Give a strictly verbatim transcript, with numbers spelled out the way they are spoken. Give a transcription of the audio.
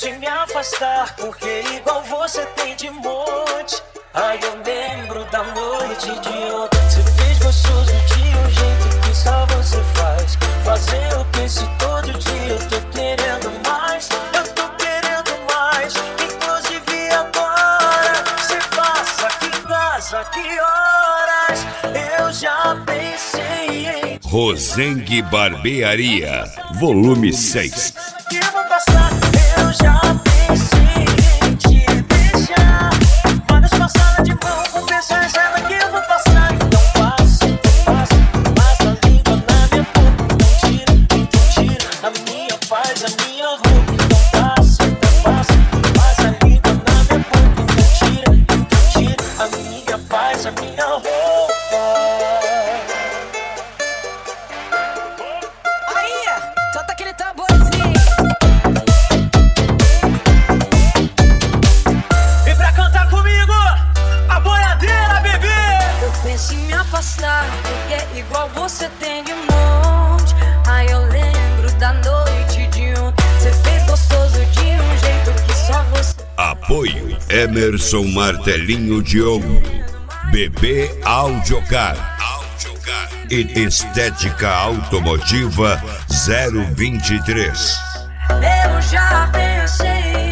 penso em me afastar, porque igual você tem de monte. Ai, eu lembro da noite de ontem. Você fez gostoso de um jeito que só você faz. Fazer o que se todo dia eu tô querendo mais. Eu tô querendo mais. Inclusive agora você passa aqui em casa, que horas? Eu já pensei em Rosengue Barbearia, volume seis. que vou passar. Eu já pensei em te deixar. Várias passadas de mão com pessoa reserva que eu vou passar. Então passa, então passa. Passa a língua na minha boca. Então tira, então tira a minha paz, a minha roupa. Então passa, então passa. Passa a língua na minha boca. Então tira, então tira a minha paz, a minha roupa. Solta aquele tamborzinho. E pra cantar comigo, a boiadeira, bebê. Eu penso em me afastar, porque igual você tem de monte. Ai, eu lembro da noite de ontem. Você fez gostoso de um jeito que só você. Apoio Emerson Martelinho Diogo, B B Audiocar e Estética Automotiva zero vinte e três. Eu já pensei